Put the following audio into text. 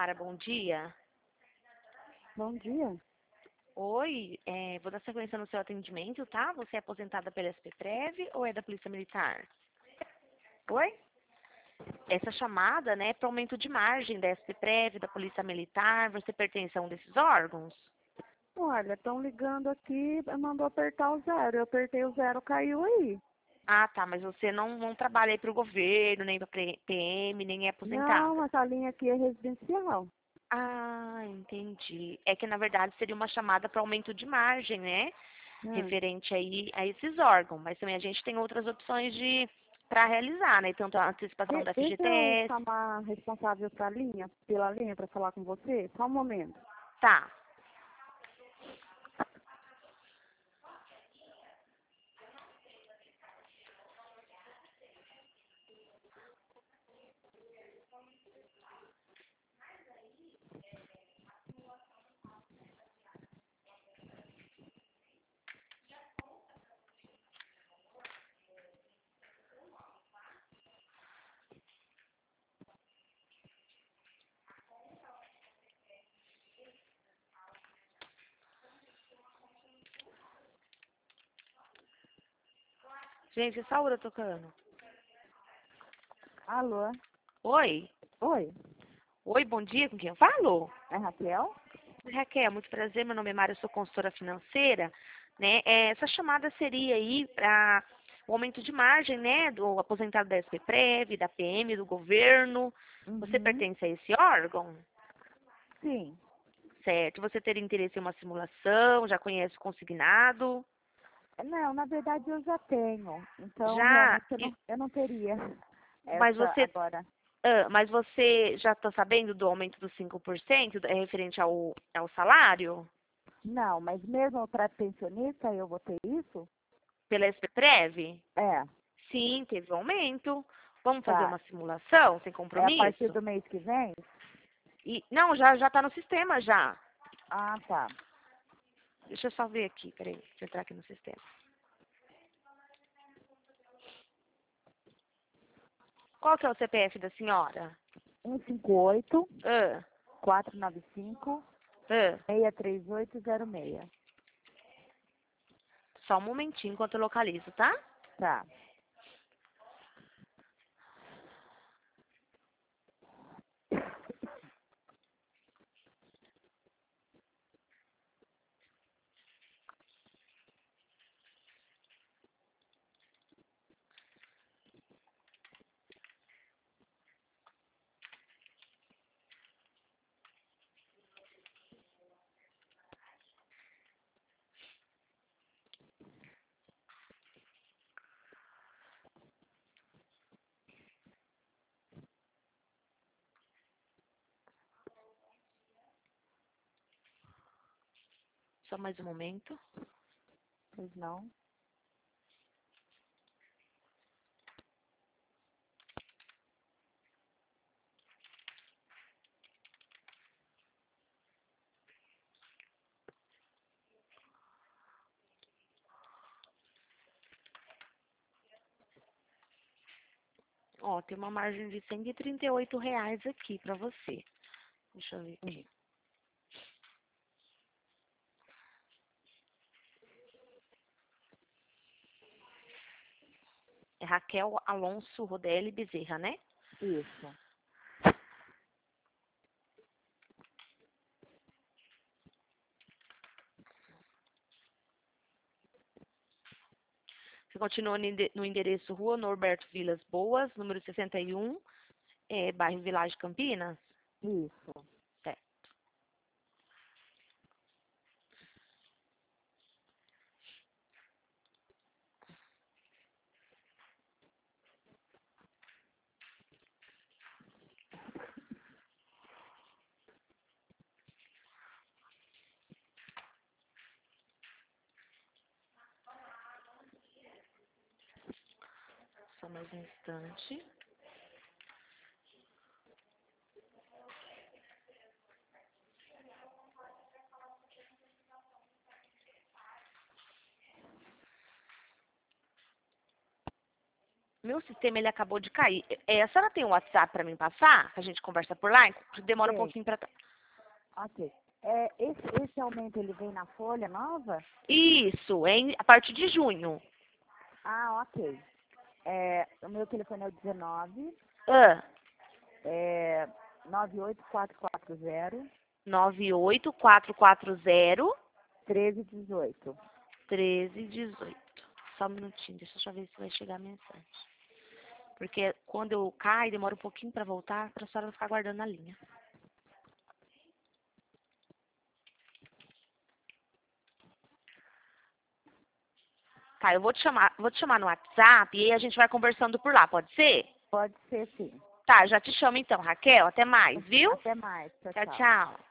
Silmara, bom dia. Bom dia. Oi, vou dar sequência no seu atendimento, tá? Você é aposentada pela SPPrev ou é da Polícia Militar? Oi? Essa chamada, né, é para aumento de margem da SPPrev, da Polícia Militar. Você pertence a um desses órgãos? Olha, estão ligando aqui, mandou apertar o zero. Eu apertei o zero, caiu aí. Ah, tá, mas você não trabalha aí para o governo, nem para PM, nem é Não, aposentada. essa linha aqui é residencial. Ah, entendi. É que, na verdade, seria uma chamada para aumento de margem, né? Hum. Referente aí a esses órgãos. Mas também a gente tem outras opções de para realizar, né? Tanto a antecipação da Deixa eu FGTS. chamar a responsável pela linha, para falar com você. Só um momento. Tá. Gente, essa hora tocando. Alô? Oi? Oi? Oi, bom dia, com quem eu falo? É Raquel? Raquel, muito prazer, meu nome é Mária, eu sou consultora financeira, né? Essa chamada seria aí para o aumento de margem, né, do aposentado da SPPrev, da PM, do governo. Você Uhum. pertence a esse órgão? Sim. Certo. Você teria interesse em uma simulação? Já conhece o consignado? Não, na verdade eu já tenho. Então, Já? realmente, eu não teria Mas essa você, agora. mas você já está sabendo do aumento dos 5% referente ao salário? Não, mas mesmo para pensionista eu vou ter isso? Pela SPPrev? É, Sim, teve um aumento. Vamos fazer tá. uma simulação sem É a partir compromisso? do mês que vem? E, não, já está no sistema já. Ah, tá. Deixa eu só ver aqui, peraí, deixa eu entrar aqui no sistema. Qual que é o CPF da senhora? 158 Ah, 495 ah. 63806. Só um momentinho enquanto eu localizo, tá? Tá. Só mais um momento. Pois não. Ó, tem uma margem de R$ 138 aqui pra você. Deixa eu ver Hum. aqui. É Raquel Alonso Rodelli Bezerra, né? Isso. Você continua no endereço Rua Norberto Vilas Boas, número 61, bairro Vilagem Campinas? Isso. Certo. Só mais um instante. Meu sistema, ele acabou de cair. A senhora tem um WhatsApp pra mim passar? Que a gente conversa por lá? Demora um Tem. pouquinho pra... Ok. Esse aumento, ele vem na folha nova? Isso, a partir de junho. Ah, ok. O meu telefone é o 19 Ah, 98440 98440 1318. 1318. Só um minutinho, deixa eu só ver se vai chegar a mensagem. Porque quando eu caio, demora um pouquinho pra voltar, pra senhora ficar guardando na linha. Tá, eu vou te chamar no WhatsApp e aí a gente vai conversando por lá, pode ser? Pode ser sim. Tá, já te chamo então, Raquel. Até mais, viu? Até mais. Tchau, Tchau, tchau. tchau.